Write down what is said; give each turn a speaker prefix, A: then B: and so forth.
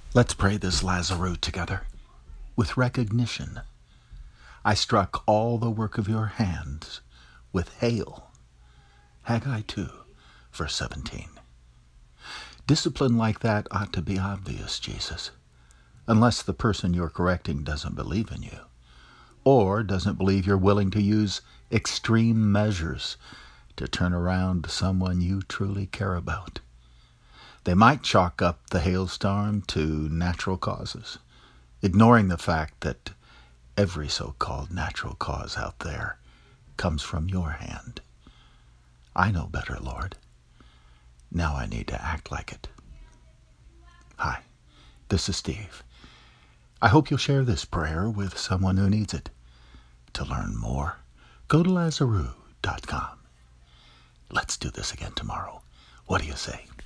A: Let's pray this Lazarus together with recognition. I struck all the work of your hands with hail. Haggai 2, verse 17. Discipline like that ought to be obvious, Jesus, unless the person you're correcting doesn't believe in you, or doesn't believe you're willing to use extreme measures to turn around someone you truly care about. They might chalk up the hailstorm to natural causes, ignoring the fact that every so-called natural cause out there comes from your hand. I know better, Lord. Now I need to act like it. Hi, this is Steve. I hope you'll share this prayer with someone who needs it. To learn more, go to Lazarus.com. Let's do this again tomorrow. What do you say?